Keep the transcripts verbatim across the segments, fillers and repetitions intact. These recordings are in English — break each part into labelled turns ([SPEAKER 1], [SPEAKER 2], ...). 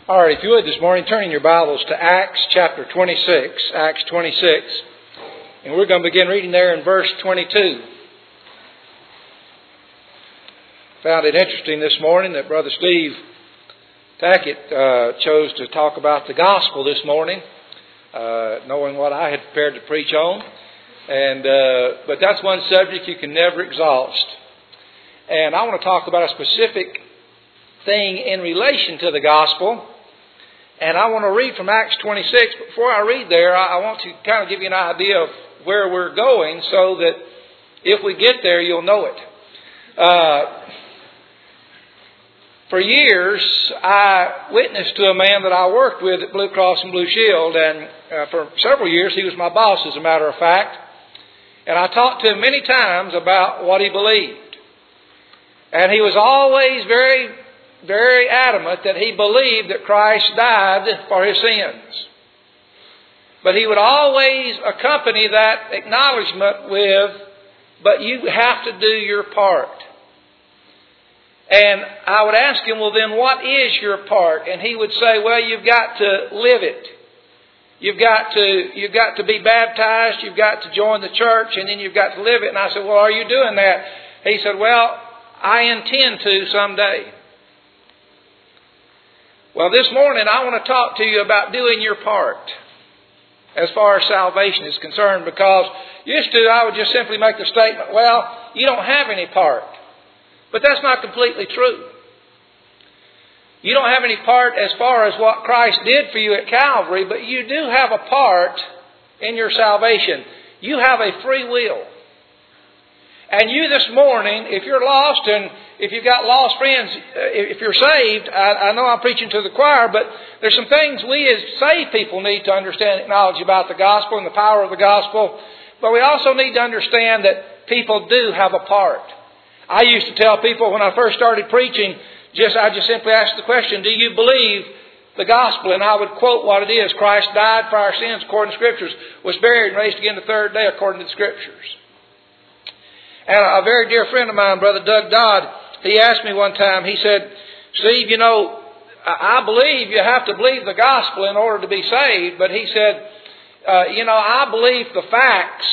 [SPEAKER 1] All right, if you would this morning, turn in your Bibles to Acts chapter twenty-six, Acts twenty-six, and we're going to begin reading there in verse twenty-two. Found it interesting this morning that Brother Steve Tackett uh, chose to talk about the gospel this morning, uh, knowing what I had prepared to preach on. And uh, but that's one subject you can never exhaust. And I want to talk about a specific thing in relation to the gospel. And I want to read from Acts twenty-six. But before I read there, I want to kind of give you an idea of where we're going so that if we get there, you'll know it. Uh, for years, I witnessed to a man that I worked with at Blue Cross and Blue Shield. And uh, for several years, he was my boss, as a matter of fact. And I talked to him many times about what he believed. And he was always very... very adamant that he believed that Christ died for his sins. But he would always accompany that acknowledgement with, but you have to do your part. And I would ask him, well then what is your part? And he would say, well, you've got to live it. You've got to, you've got to be baptized, you've got to join the church, and then you've got to live it. And I said, well, are you doing that? He said, well, I intend to someday. Well, this morning I want to talk to you about doing your part as far as salvation is concerned, because used to I would just simply make the statement, well, you don't have any part. But that's not completely true. You don't have any part as far as what Christ did for you at Calvary, but you do have a part in your salvation. You have a free will. And you this morning, if you're lost and if you've got lost friends, if you're saved, I, I know I'm preaching to the choir, but there's some things we as saved people need to understand and acknowledge about the gospel and the power of the gospel. But we also need to understand that people do have a part. I used to tell people when I first started preaching, just I just simply asked the question, do you believe the gospel? And I would quote what it is. Christ died for our sins according to Scriptures, was buried and raised again the third day according to the Scriptures. And a very dear friend of mine, Brother Doug Dodd, he asked me one time, he said, Steve, you know, I believe you have to believe the gospel in order to be saved. But he said, uh, you know, I believed the facts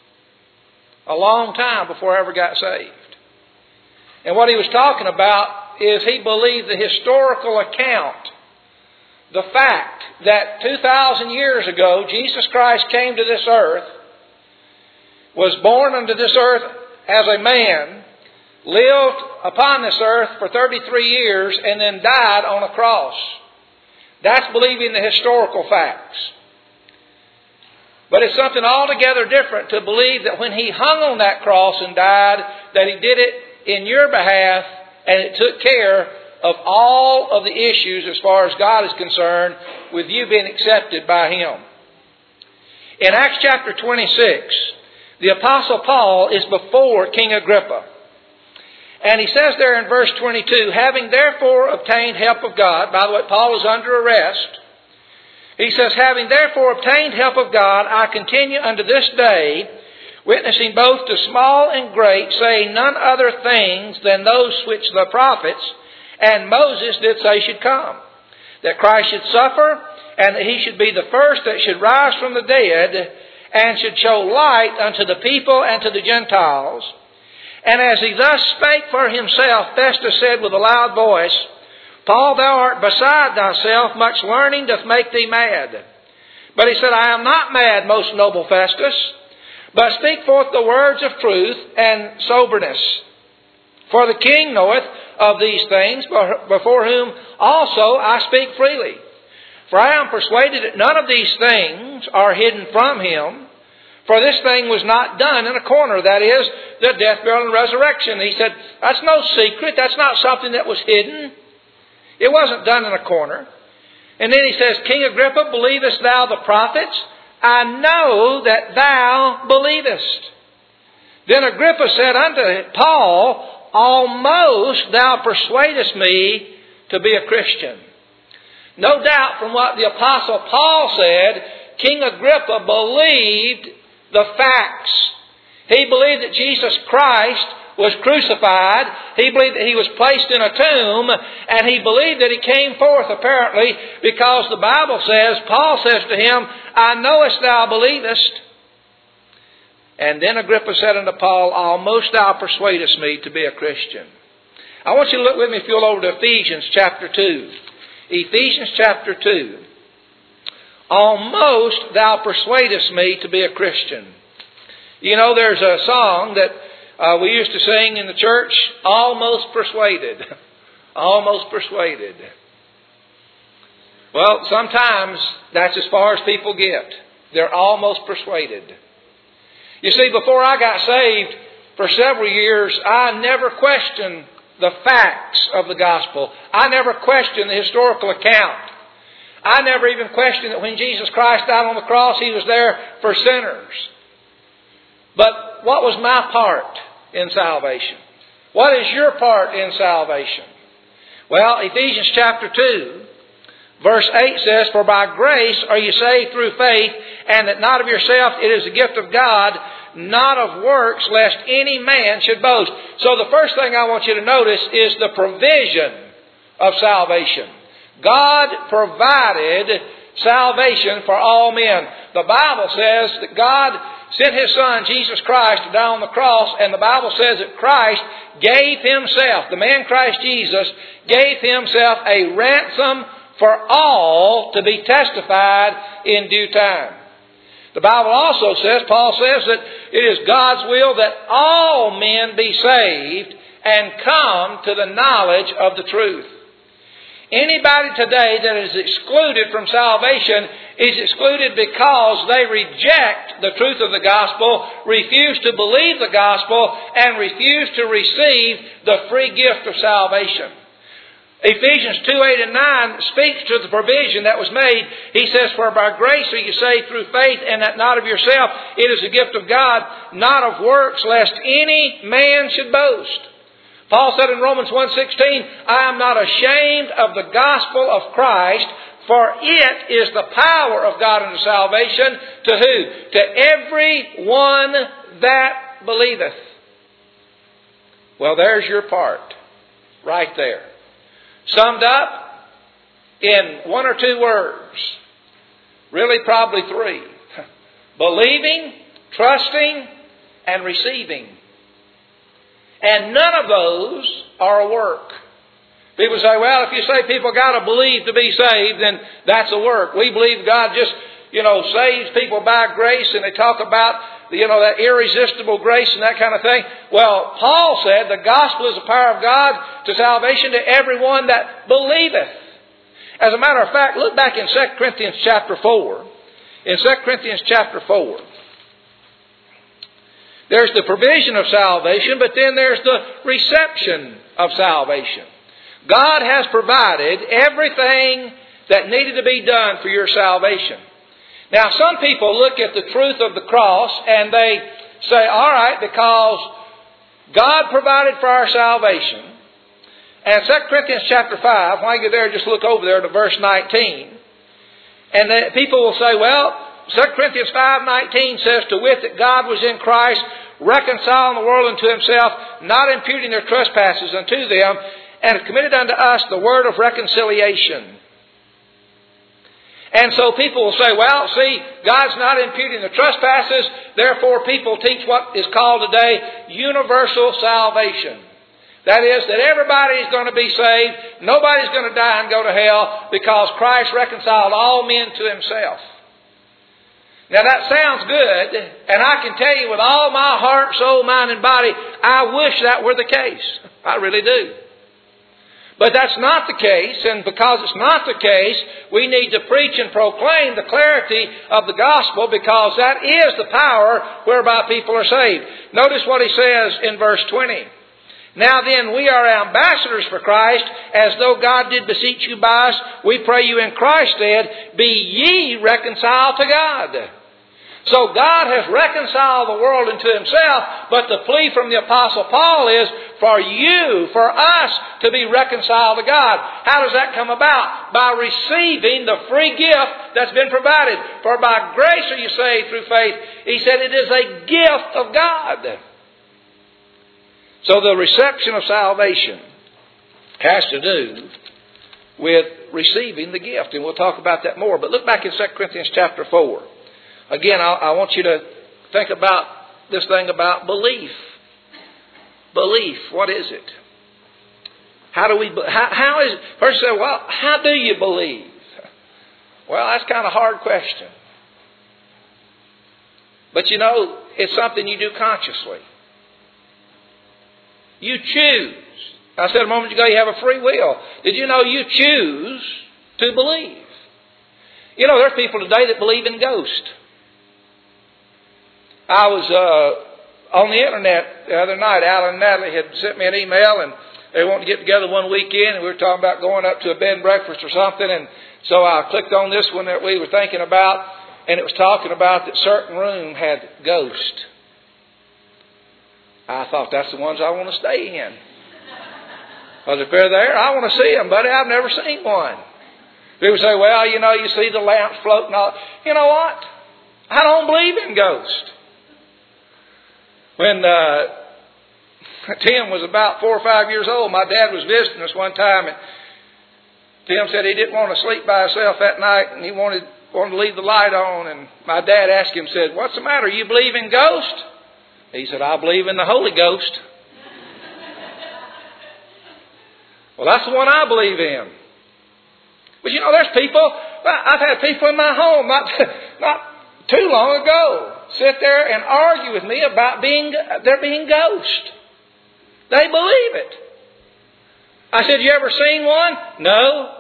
[SPEAKER 1] a long time before I ever got saved. And what he was talking about is he believed the historical account, the fact that two thousand years ago, Jesus Christ came to this earth, was born unto this earth as a man, lived upon this earth for thirty-three years, and then died on a cross. That's believing the historical facts. But it's something altogether different to believe that when He hung on that cross and died, that He did it in your behalf, and it took care of all of the issues as far as God is concerned with you being accepted by Him. In Acts chapter twenty-six, the Apostle Paul is before King Agrippa. And he says there in verse twenty-two, having therefore obtained help of God, by the way, Paul is under arrest. He says, having therefore obtained help of God, I continue unto this day, witnessing both to small and great, saying none other things than those which the prophets and Moses did say should come. That Christ should suffer, and that He should be the first that should rise from the dead, and should show light unto the people and to the Gentiles. And as he thus spake for himself, Festus said with a loud voice, Paul, thou art beside thyself, much learning doth make thee mad. But he said, I am not mad, most noble Festus, but speak forth the words of truth and soberness. For the king knoweth of these things, before whom also I speak freely. For I am persuaded that none of these things are hidden from Him. For this thing was not done in a corner, that is, the death, burial, and resurrection. He said, that's no secret. That's not something that was hidden. It wasn't done in a corner. And then he says, King Agrippa, believest thou the prophets? I know that thou believest. Then Agrippa said unto Paul, almost thou persuadest me to be a Christian. No doubt from what the Apostle Paul said, King Agrippa believed the facts. He believed that Jesus Christ was crucified. He believed that He was placed in a tomb. And he believed that He came forth apparently because the Bible says, Paul says to him, I knowest thou believest. And then Agrippa said unto Paul, almost thou persuadest me to be a Christian. I want you to look with me, if you'll, over to Ephesians chapter two. Ephesians chapter two. Almost thou persuadest me to be a Christian. You know, there's a song that uh, we used to sing in the church, Almost Persuaded. Almost Persuaded. Well, sometimes that's as far as people get. They're almost persuaded. You see, before I got saved for several years, I never questioned the facts of the gospel. I never questioned the historical account. I never even questioned that when Jesus Christ died on the cross, He was there for sinners. But what was my part in salvation? What is your part in salvation? Well, Ephesians chapter two, verse eight says, for by grace are you saved through faith, and that not of yourself, it is a gift of God, not of works, lest any man should boast. So the first thing I want you to notice is the provision of salvation. God provided salvation for all men. The Bible says that God sent His Son, Jesus Christ, to die on the cross, and the Bible says that Christ gave Himself, the man Christ Jesus, gave Himself a ransom for all to be testified in due time. The Bible also says, Paul says, that it is God's will that all men be saved and come to the knowledge of the truth. Anybody today that is excluded from salvation is excluded because they reject the truth of the gospel, refuse to believe the gospel, and refuse to receive the free gift of salvation. Ephesians two, eight and nine speaks to the provision that was made. He says, for by grace are you saved through faith, and that not of yourself. It is a gift of God, not of works, lest any man should boast. Paul said in Romans one sixteen, I am not ashamed of the gospel of Christ, for it is the power of God unto salvation. To who? To every one that believeth. Well, there's your part. Right there. Summed up in one or two words. Really probably three. Believing, trusting, and receiving. And none of those are a work. People say, well, if you say people got to believe to be saved, then that's a work. We believe God just, you know, saves people by grace, and they talk about, you know, that irresistible grace and that kind of thing. Well, Paul said the gospel is the power of God to salvation to everyone that believeth. As a matter of fact, look back in Second Corinthians chapter four. In Second Corinthians chapter four. There's the provision of salvation, but then there's the reception of salvation. God has provided everything that needed to be done for your salvation. Now, some people look at the truth of the cross and they say, all right, because God provided for our salvation. And Second Corinthians chapter five, when I get there, just look over there to verse nineteen. And the people will say, well, Second Corinthians five nineteen says, to wit that God was in Christ, reconciling the world unto Himself, not imputing their trespasses unto them, and committed unto us the word of reconciliation. And so people will say, well, see, God's not imputing the trespasses, therefore people teach what is called today universal salvation. That is, that everybody is going to be saved, nobody's going to die and go to hell, because Christ reconciled all men to Himself. Now that sounds good, and I can tell you with all my heart, soul, mind, and body, I wish that were the case. I really do. But that's not the case, and because it's not the case, we need to preach and proclaim the clarity of the gospel, because that is the power whereby people are saved. Notice what he says in verse twenty. Now then, we are ambassadors for Christ, as though God did beseech you by us. We pray you in Christ's stead, be ye reconciled to God. So God has reconciled the world into Himself, but the plea from the Apostle Paul is for you, for us, to be reconciled to God. How does that come about? By receiving the free gift that's been provided. For by grace are you saved through faith. He said it is a gift of God. So the reception of salvation has to do with receiving the gift. And we'll talk about that more. But look back in Second Corinthians chapter four. Again, I, I want you to think about this thing about belief. Belief, what is it? How do we, how, how is, first say, well, how do you believe? Well, that's kind of a hard question. But you know, it's something you do consciously. You choose. I said a moment ago you have a free will. Did you know you choose to believe? You know, there's people today that believe in ghosts. I was uh, on the internet the other night. Alan and Natalie had sent me an email, and they wanted to get together one weekend, and we were talking about going up to a bed and breakfast or something. And so I clicked on this one that we were thinking about, and it was talking about that certain room had ghosts. I thought, that's the ones I want to stay in. Because if they're there, I want to see them, buddy. I've never seen one. People say, well, you know, you see the lamps floating all. You know what? I don't believe in ghosts. When uh, Tim was about four or five years old, my dad was visiting us one time, and Tim said he didn't want to sleep by himself that night, and he wanted wanted to leave the light on. And my dad asked him, said, what's the matter? You believe in ghosts? He said, I believe in the Holy Ghost. Well, that's the one I believe in. But you know, there's people, I've had people in my home not, not too long ago sit there and argue with me about being there being ghosts. They believe it. I said, you ever seen one? No.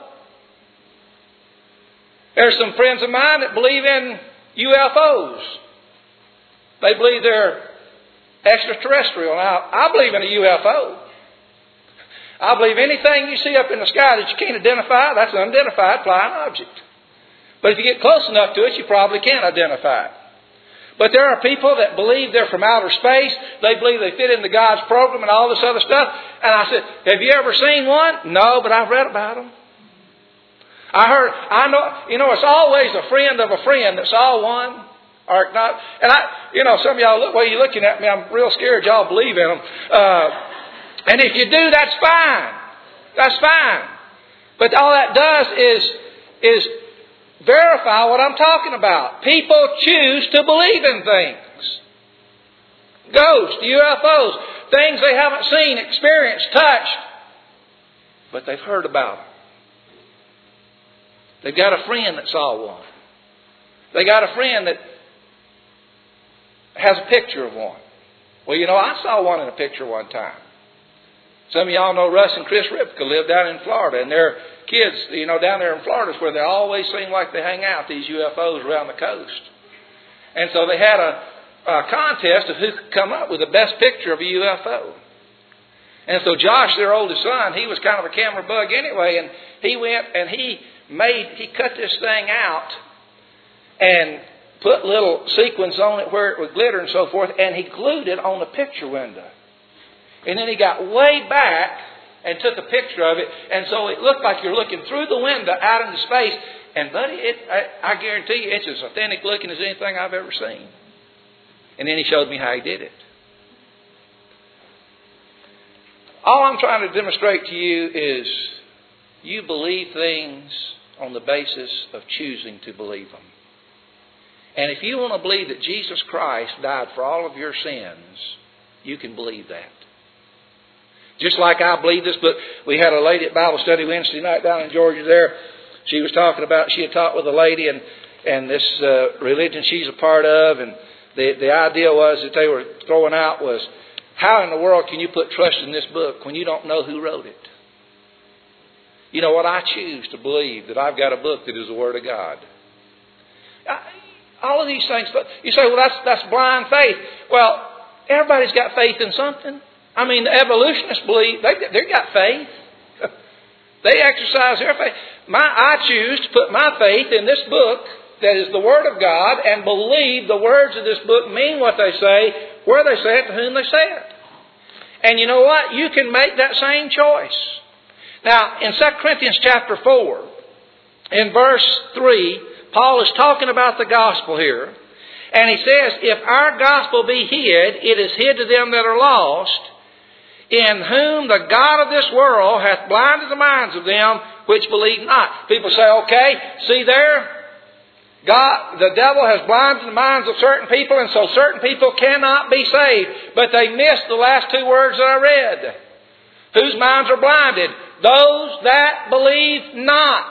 [SPEAKER 1] There's some friends of mine that believe in U F Os. They believe they're extraterrestrial. Now, I believe in a U F O. I believe anything you see up in the sky that you can't identify, that's an unidentified flying object. But if you get close enough to it, you probably can identify it. But there are people that believe they're from outer space. They believe they fit into God's program and all this other stuff. And I said, have you ever seen one? No, but I've read about them. I heard, I know, you know, it's always a friend of a friend that saw one. Or not. And I, you know, some of y'all, look, well, you're looking at me, I'm real scared y'all believe in them. Uh, and if you do, that's fine. That's fine. But all that does is, is verify what I'm talking about. People choose to believe in things. Ghosts, U F Os, things they haven't seen, experienced, touched. But they've heard about them. They've got a friend that saw one. They got a friend that has a picture of one. Well, you know, I saw one in a picture one time. Some of y'all know Russ and Chris Ripka live down in Florida, and their kids, you know, down there in Florida is where they always seem like they hang out, these U F Os around the coast. And so they had a, a contest of who could come up with the best picture of a U F O. And so Josh, their oldest son, he was kind of a camera bug anyway, and he went and he made, he cut this thing out and put little sequins on it where it would glitter and so forth, and he glued it on the picture window. And then he got way back and took a picture of it, and so it looked like you're looking through the window out into space. And buddy, it, I, I guarantee you, it's as authentic looking as anything I've ever seen. And then he showed me how he did it. All I'm trying to demonstrate to you is you believe things on the basis of choosing to believe them. And if you want to believe that Jesus Christ died for all of your sins, you can believe that. Just like I believe this book. We had a lady at Bible study Wednesday night down in Georgia there. She was talking about, she had talked with a lady and, and this uh, religion she's a part of. And the, the idea was that they were throwing out was, how in the world can you put trust in this book when you don't know who wrote it? You know what? I choose to believe that I've got a book that is the Word of God. I, all of these things, you say, well, that's, that's blind faith. Well, everybody's got faith in something. I mean, the evolutionists believe, they, they've got faith. They exercise their faith. My, I choose to put my faith in this book that is the Word of God and believe the words of this book mean what they say, where they say it, to whom they say it. And you know what? You can make that same choice. Now, in Second Corinthians chapter four, in verse three, Paul is talking about the gospel here. And he says, if our gospel be hid, it is hid to them that are lost, in whom the God of this world hath blinded the minds of them which believe not. People say, okay, see there? God, the devil has blinded the minds of certain people, and so certain people cannot be saved. But they missed the last two words that I read. Whose minds are blinded? Those that believe not.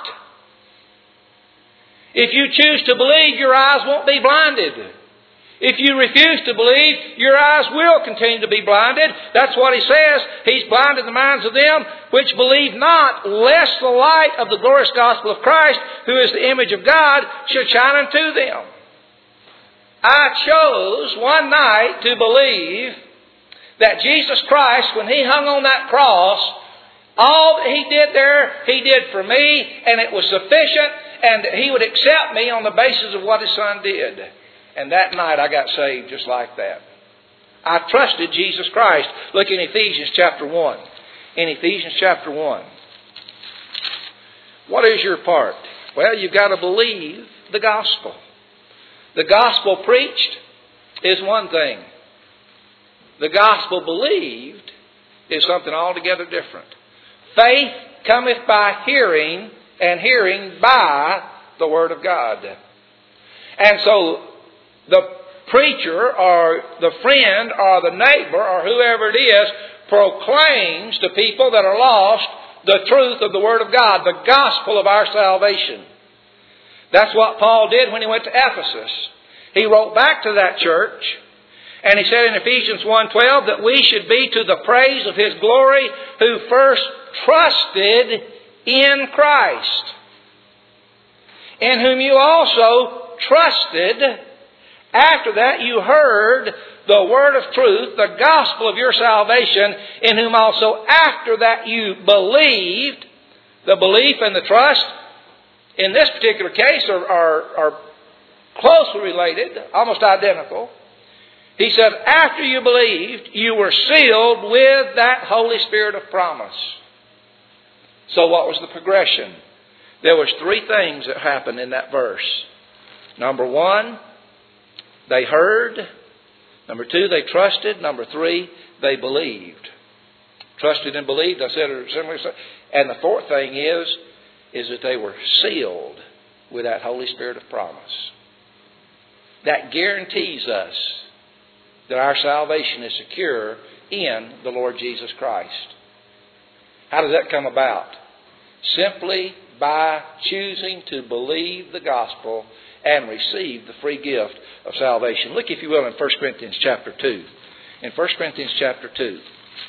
[SPEAKER 1] If you choose to believe, your eyes won't be blinded. If you refuse to believe, your eyes will continue to be blinded. That's what he says. He's blinded the minds of them which believe not, lest the light of the glorious gospel of Christ, who is the image of God, should shine unto them. I chose one night to believe that Jesus Christ, when He hung on that cross, all that He did there, He did for me, and it was sufficient, and that He would accept me on the basis of what His Son did. And that night I got saved just like that. I trusted Jesus Christ. Look in Ephesians chapter one. In Ephesians chapter one. What is your part? Well, you've got to believe the gospel. The gospel preached is one thing. The gospel believed is something altogether different. Faith cometh by hearing, and hearing by the Word of God. And so the preacher or the friend or the neighbor or whoever it is proclaims to people that are lost the truth of the Word of God, the gospel of our salvation. That's what Paul did when he went to Ephesus. He wrote back to that church, and he said in Ephesians one twelve that we should be to the praise of His glory, who first trusted in Christ, in whom you also trusted. After that you heard the word of truth, the gospel of your salvation, in whom also after that you believed. The belief and the trust in this particular case are, are, are closely related, almost identical. He said, after you believed, you were sealed with that Holy Spirit of promise. So what was the progression? There was three things that happened in that verse. Number one, they heard. Number two, they trusted. Number three, they believed. Trusted and believed, I said it similarly. And the fourth thing is, is that they were sealed with that Holy Spirit of promise. That guarantees us that our salvation is secure in the Lord Jesus Christ. How does that come about? Simply by choosing to believe the gospel and receive the free gift of salvation. Look, if you will, in First Corinthians chapter two. In First Corinthians chapter two.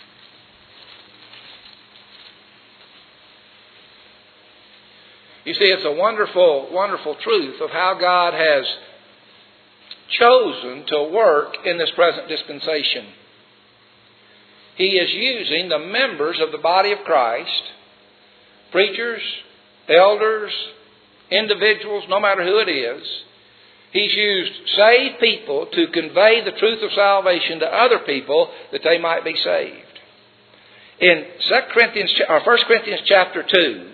[SPEAKER 1] You see, it's a wonderful, wonderful truth of how God has chosen to work in this present dispensation. He is using the members of the body of Christ, preachers, elders, individuals, no matter who it is. He's used saved people to convey the truth of salvation to other people that they might be saved. In Second Corinthians or First Corinthians chapter two,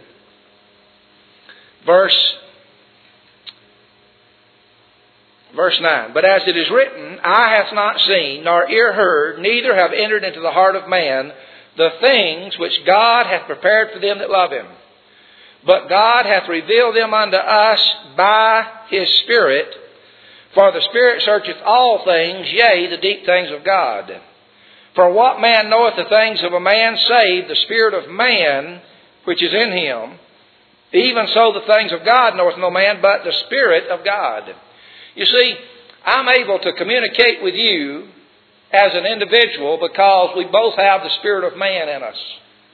[SPEAKER 1] verse verse nine. But as it is written, eye hath not seen, nor ear heard, neither have entered into the heart of man the things which God hath prepared for them that love Him. But God hath revealed them unto us by His Spirit. For the Spirit searcheth all things, yea, the deep things of God. For what man knoweth the things of a man, save the spirit of man which is in him? Even so the things of God knoweth no man, but the Spirit of God. You see, I'm able to communicate with you as an individual because we both have the spirit of man in us.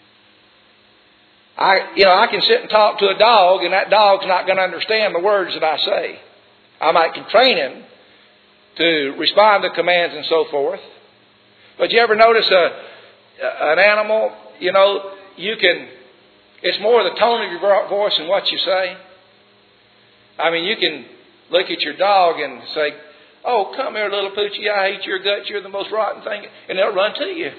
[SPEAKER 1] I, you know, I can sit and talk to a dog, and that dog's not going to understand the words that I say. I might can train him to respond to commands and so forth. But you ever notice a an animal, you know, you can, it's more the tone of your voice and what you say. I mean, you can look at your dog and say, "Oh, come here, little poochie, I hate your guts, you're the most rotten thing," and they'll run to you.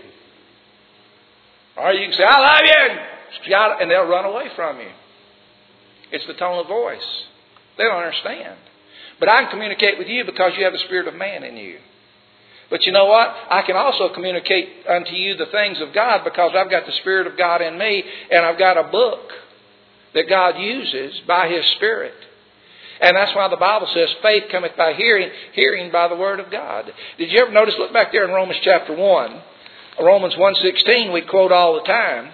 [SPEAKER 1] Or you can say, "I love you," and shout, and they'll run away from you. It's the tone of voice. They don't understand. But I can communicate with you because you have the spirit of man in you. But you know what? I can also communicate unto you the things of God because I've got the Spirit of God in me, and I've got a book that God uses by His Spirit. And that's why the Bible says faith cometh by hearing, hearing by the Word of God. Did you ever notice, look back there in Romans chapter one, Romans one sixteen we quote all the time.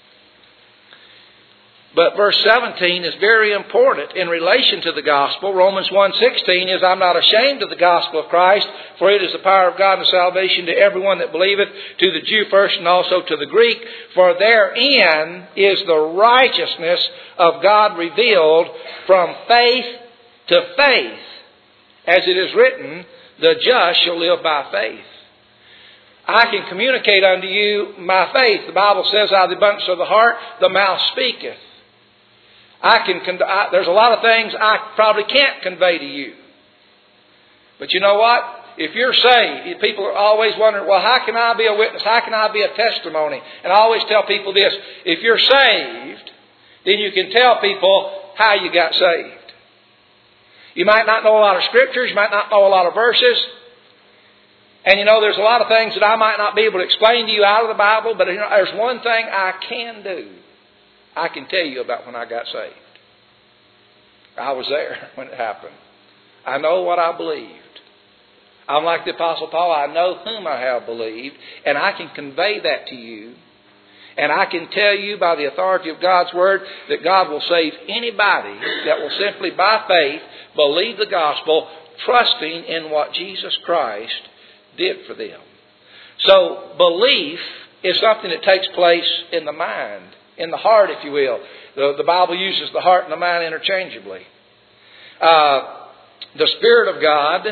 [SPEAKER 1] But verse seventeen is very important in relation to the gospel. Romans one sixteen is, "I'm not ashamed of the gospel of Christ, for it is the power of God and salvation to everyone that believeth, to the Jew first and also to the Greek. For therein is the righteousness of God revealed from faith to faith. As it is written, the just shall live by faith." I can communicate unto you my faith. The Bible says, "Out of the abundance of the heart, the mouth speaketh." I can. I, there's a lot of things I probably can't convey to you. But you know what? If you're saved, people are always wondering, well, how can I be a witness? How can I be a testimony? And I always tell people this. If you're saved, then you can tell people how you got saved. You might not know a lot of scriptures. You might not know a lot of verses. And you know, there's a lot of things that I might not be able to explain to you out of the Bible. But you know, there's one thing I can do. I can tell you about when I got saved. I was there when it happened. I know what I believed. I'm like the Apostle Paul. I know whom I have believed. And I can convey that to you. And I can tell you by the authority of God's Word that God will save anybody that will simply by faith believe the gospel, trusting in what Jesus Christ did for them. So belief is something that takes place in the mind. In the heart, if you will. The, the Bible uses the heart and the mind interchangeably. Uh, the Spirit of God,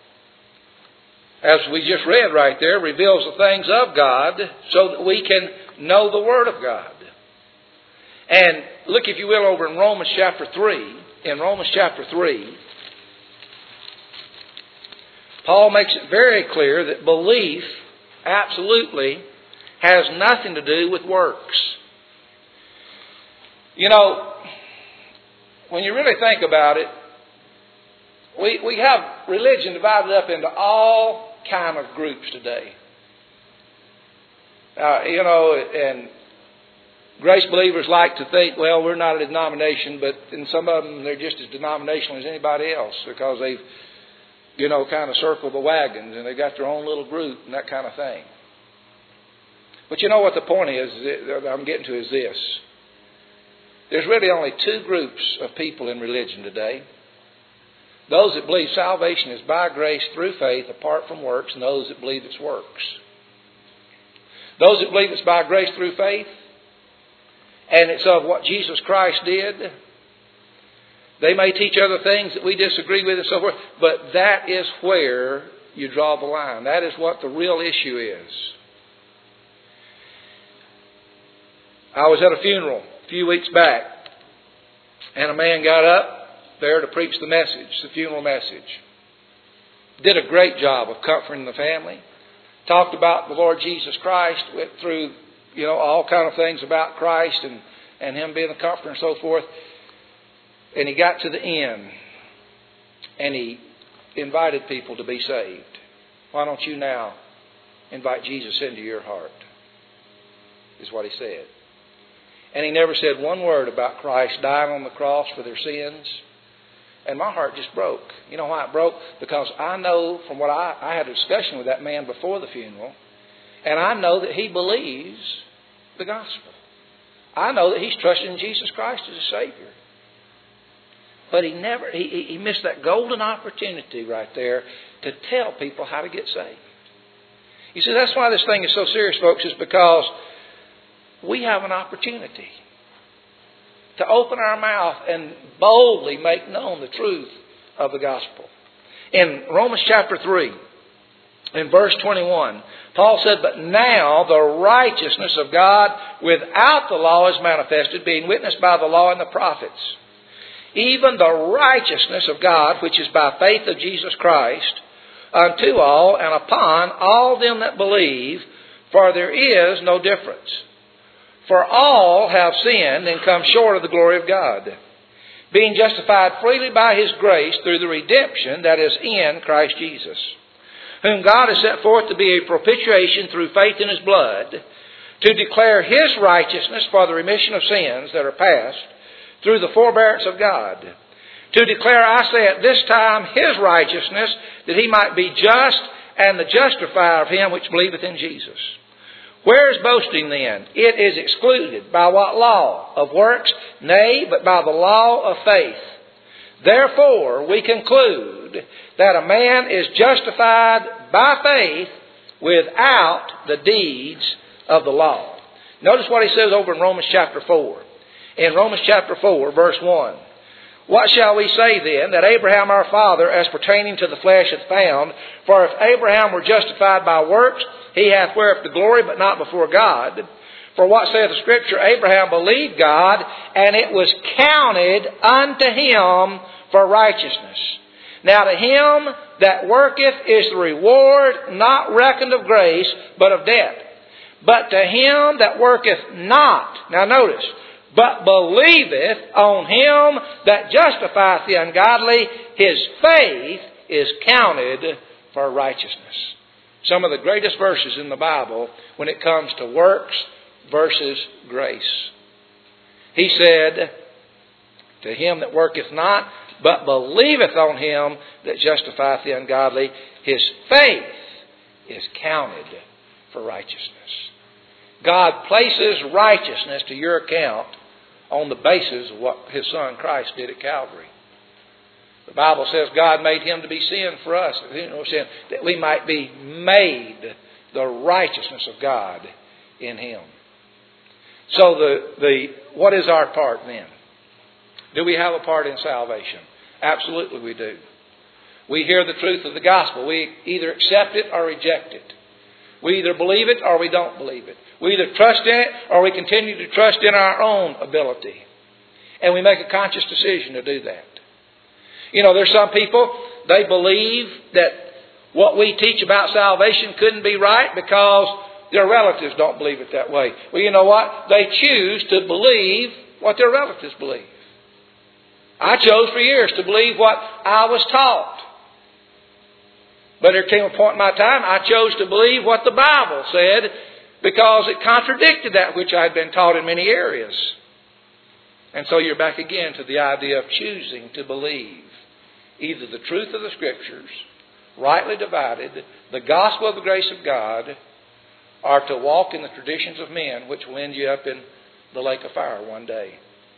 [SPEAKER 1] as we just read right there, reveals the things of God so that we can know the Word of God. And look, if you will, over in Romans chapter three. In Romans chapter three, Paul makes it very clear that belief absolutely has nothing to do with works. You know, when you really think about it, we we have religion divided up into all kind of groups today. Uh, you know, and grace believers like to think, well, we're not a denomination, but in some of them they're just as denominational as anybody else because they've, you know, kind of circled the wagons and they've got their own little group and that kind of thing. But you know what the point is that I'm getting to is this. There's really only two groups of people in religion today. Those that believe salvation is by grace through faith apart from works, and those that believe it's works. Those that believe it's by grace through faith, and it's of what Jesus Christ did. They may teach other things that we disagree with and so forth, but that is where you draw the line. That is what the real issue is. I was at a funeral a few weeks back, and a man got up there to preach the message, the funeral message. Did a great job of comforting the family. Talked about the Lord Jesus Christ, went through, you know, all kind of things about Christ and, and Him being a comforter and so forth. And he got to the end, and he invited people to be saved. Why don't you now invite Jesus into your heart? Is what he said. And he never said one word about Christ dying on the cross for their sins. And my heart just broke. You know why it broke? Because I know from what I, I had a discussion with that man before the funeral. And I know that he believes the gospel. I know that he's trusting in Jesus Christ as a Savior. But he never, he, he missed that golden opportunity right there to tell people how to get saved. You see, that's why this thing is so serious, folks, is because we have an opportunity to open our mouth and boldly make known the truth of the gospel. In Romans chapter three, in verse twenty-one, Paul said, "But now the righteousness of God without the law is manifested, being witnessed by the law and the prophets." even the righteousness of God, which is by faith of Jesus Christ, unto all and upon all them that believe, for there is no difference. For all have sinned and come short of the glory of God, being justified freely by His grace through the redemption that is in Christ Jesus, whom God has set forth to be a propitiation through faith in His blood, to declare His righteousness for the remission of sins that are past through the forbearance of God, to declare, I say at this time, His righteousness, that He might be just and the justifier of him which believeth in Jesus. Where is boasting then? It is excluded. By what law? Of works? Nay, but by the law of faith. Therefore, we conclude that a man is justified by faith without the deeds of the law. Notice what he says over in Romans chapter four. In Romans chapter four, verse one. What shall we say then, that Abraham our father, as pertaining to the flesh, hath found? For if Abraham were justified by works, he hath whereof the glory, but not before God. For what saith the Scripture? Abraham believed God, and it was counted unto him for righteousness. Now to him that worketh is the reward not reckoned of grace, but of debt. But to him that worketh not, now notice, but believeth on Him that justifieth the ungodly, his faith is counted for righteousness. Some of the greatest verses in the Bible when it comes to works versus grace. He said, to him that worketh not, but believeth on Him that justifieth the ungodly, his faith is counted for righteousness. God places righteousness to your account on the basis of what His Son Christ did at Calvary. The Bible says God made Him to be sin for us, that we might be made the righteousness of God in Him. So the, the what is our part then? Do we have a part in salvation? Absolutely we do. We hear the truth of the gospel. We either accept it or reject it. We either believe it or we don't believe it. We either trust in it or we continue to trust in our own ability. And we make a conscious decision to do that. You know, there's some people, they believe that what we teach about salvation couldn't be right because their relatives don't believe it that way. Well, you know what? They choose to believe what their relatives believe. I chose for years to believe what I was taught. But there came a point in my time I chose to believe what the Bible said because it contradicted that which I had been taught in many areas. And so you're back again to the idea of choosing to believe either the truth of the Scriptures, rightly divided, the gospel of the grace of God, or to walk in the traditions of men, which will end you up in the lake of fire one day.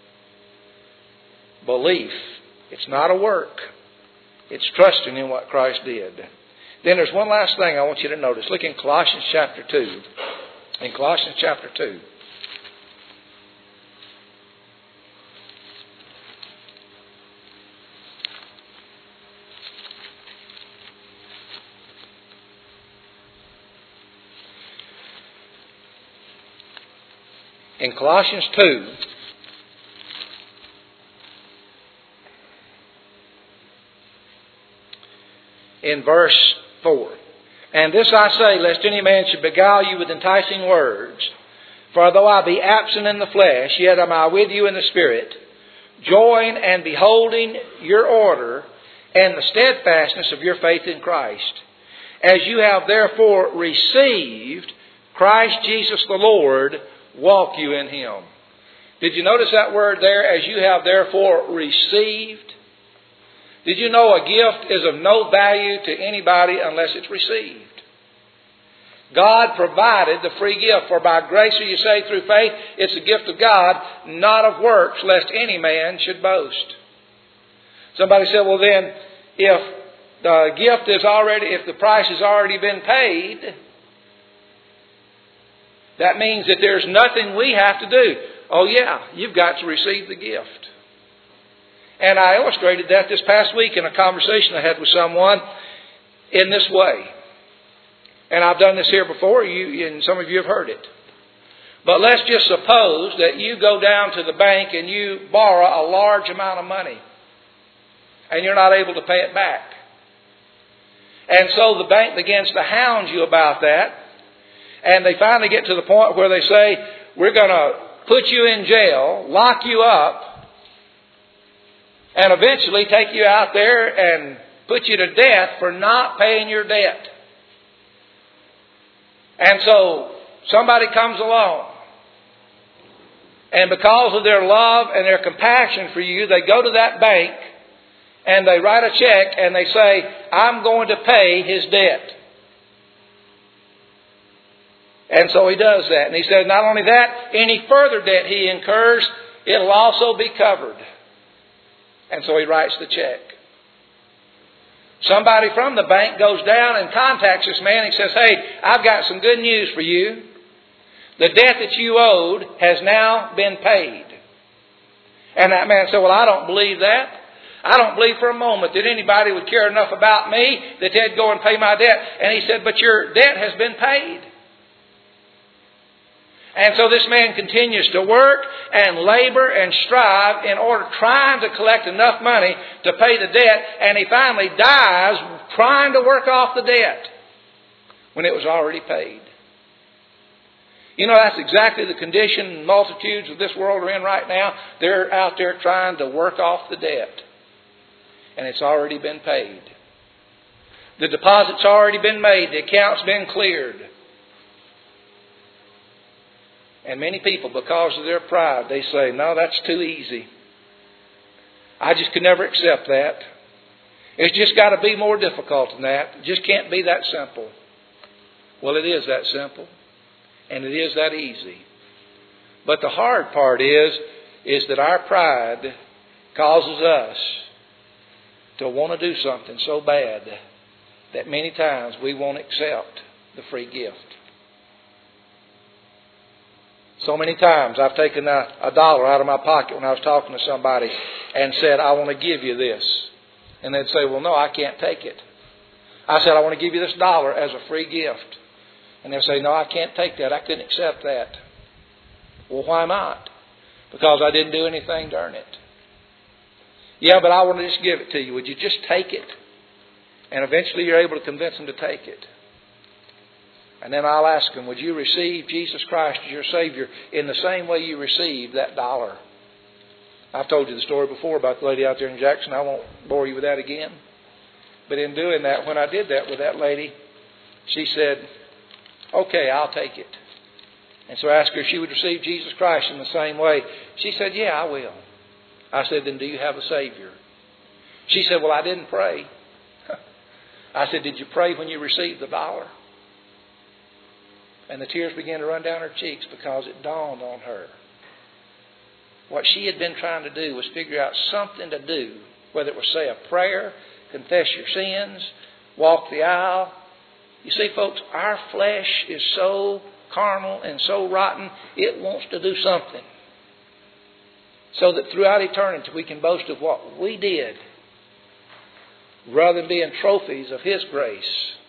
[SPEAKER 1] Belief. It's not a work. It's trusting in what Christ did. Then there's one last thing I want you to notice. Look in Colossians chapter two. In Colossians chapter two. In Colossians two, in verse four. And this I say, lest any man should beguile you with enticing words. For though I be absent in the flesh, yet am I with you in the Spirit, joying and beholding your order and the steadfastness of your faith in Christ. As you have therefore received Christ Jesus the Lord, walk you in Him. Did you notice that word there? As you have therefore received. Did you know a gift is of no value to anybody unless it's received? God provided the free gift. For by grace are you saved through faith. It's a gift of God, not of works, lest any man should boast. Somebody said, well then, if the gift is already, if the price has already been paid, that means that there's nothing we have to do. Oh yeah, you've got to receive the gift. And I illustrated that this past week in a conversation I had with someone in this way. And I've done this here before, you and some of you have heard it. But let's just suppose that you go down to the bank and you borrow a large amount of money and you're not able to pay it back. And so the bank begins to hound you about that. And they finally get to the point where they say, we're going to put you in jail, lock you up, and eventually take you out there and put you to death for not paying your debt. And so somebody comes along, and because of their love and their compassion for you, they go to that bank and they write a check and they say, I'm going to pay his debt. And so he does that. And he says, not only that, any further debt he incurs, it'll also be covered. And so he writes the check. Somebody from the bank goes down and contacts this man and says, hey, I've got some good news for you. The debt that you owed has now been paid. And that man said, well, I don't believe that. I don't believe for a moment that anybody would care enough about me that they'd go and pay my debt. And he said, but your debt has been paid. And so this man continues to work and labor and strive in order trying to collect enough money to pay the debt. And he finally dies trying to work off the debt when it was already paid. You know, that's exactly the condition multitudes of this world are in right now. They're out there trying to work off the debt. And it's already been paid. The deposit's already been made. The account's been cleared. And many people, because of their pride, they say, no, that's too easy. I just could never accept that. It's just got to be more difficult than that. It just can't be that simple. Well, it is that simple. And it is that easy. But the hard part is, is that our pride causes us to want to do something so bad that many times we won't accept the free gift. So many times I've taken a, a dollar out of my pocket when I was talking to somebody and said, I want to give you this. And they'd say, well, no, I can't take it. I said, I want to give you this dollar as a free gift. And they'll say, no, I can't take that. I couldn't accept that. Well, why not? Because I didn't do anything to earn it. Yeah, but I want to just give it to you. Would you just take it? And eventually you're able to convince them to take it. And then I'll ask them, would you receive Jesus Christ as your Savior in the same way you received that dollar? I've told you the story before about the lady out there in Jackson. I won't bore you with that again. But in doing that, when I did that with that lady, she said, okay, I'll take it. And so I asked her if she would receive Jesus Christ in the same way. She said, yeah, I will. I said, then do you have a Savior? She said, well, I didn't pray. I said, did you pray when you received the dollar? And the tears began to run down her cheeks because it dawned on her. What she had been trying to do was figure out something to do, whether it was say a prayer, confess your sins, walk the aisle. You see, folks, our flesh is so carnal and so rotten, it wants to do something. So that throughout eternity we can boast of what we did rather than being trophies of His grace.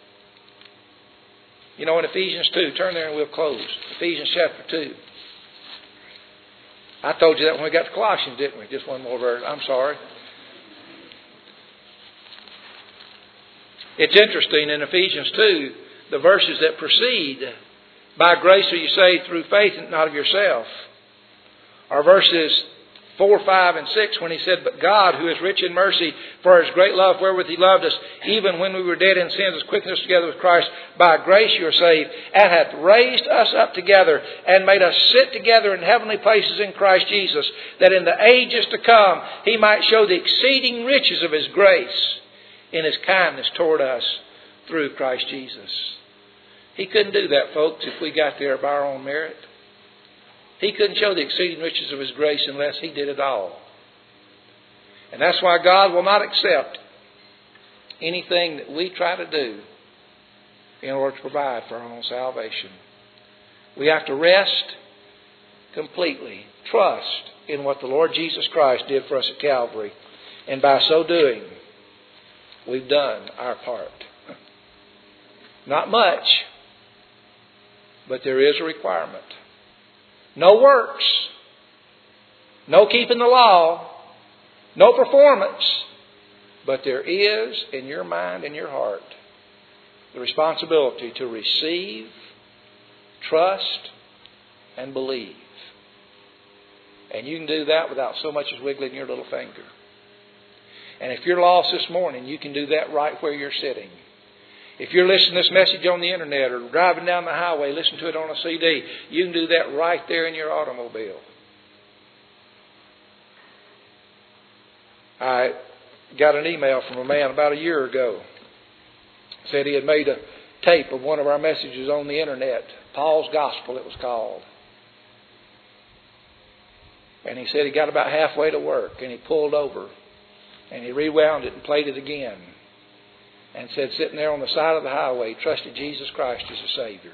[SPEAKER 1] You know, in Ephesians two, turn there and we'll close. Ephesians chapter two. I told you that when we got to Colossians, didn't we? Just one more verse. I'm sorry. It's interesting in Ephesians two, the verses that precede, by grace are you saved through faith and not of yourself, are verses four, five, and six, when he said, but God, who is rich in mercy, for His great love wherewith He loved us, even when we were dead in sins, has quickened us together with Christ. By grace you are saved, and hath raised us up together, and made us sit together in heavenly places in Christ Jesus, that in the ages to come He might show the exceeding riches of His grace in His kindness toward us through Christ Jesus. He couldn't do that, folks, if we got there by our own merit. He couldn't show the exceeding riches of His grace unless He did it all. And that's why God will not accept anything that we try to do in order to provide for our own salvation. We have to rest completely, trust in what the Lord Jesus Christ did for us at Calvary. And by so doing, we've done our part. Not much, but there is a requirement. No works. No keeping the law. No performance. But there is in your mind and your heart the responsibility to receive, trust, and believe. And you can do that without so much as wiggling your little finger. And if you're lost this morning, you can do that right where you're sitting. If you're listening to this message on the internet or driving down the highway, listen to it on a C D, you can do that right there in your automobile. I got an email from a man about a year ago. Said he had made a tape of one of our messages on the internet. Paul's Gospel, it was called. And he said he got about halfway to work and he pulled over and he rewound it and played it again. And said sitting there on the side of the highway, trusted Jesus Christ as a Savior.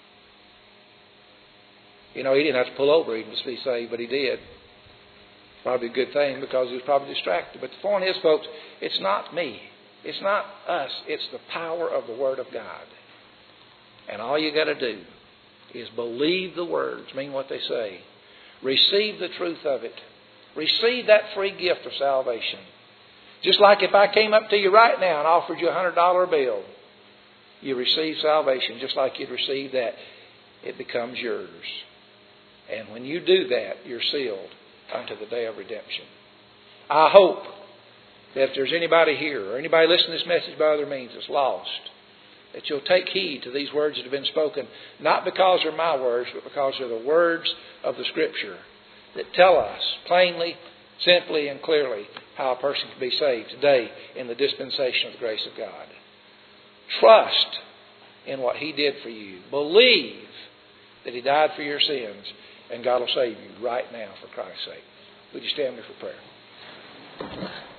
[SPEAKER 1] You know, he didn't have to pull over even to be saved, but he did. Probably a good thing because he was probably distracted. But the point is, folks, it's not me. It's not us. It's the power of the Word of God. And all you got to do is believe the words, mean what they say. Receive the truth of it. Receive that free gift of salvation. Just like if I came up to you right now and offered you a one hundred dollar bill, you receive salvation just like you'd receive that. It becomes yours. And when you do that, you're sealed unto the day of redemption. I hope that if there's anybody here or anybody listening to this message by other means that's lost, that you'll take heed to these words that have been spoken, not because they're my words, but because they're the words of the Scripture that tell us plainly, simply, and clearly how a person can be saved today in the dispensation of the grace of God. Trust in what He did for you. Believe that He died for your sins, and God will save you right now for Christ's sake. Would you stand there for prayer?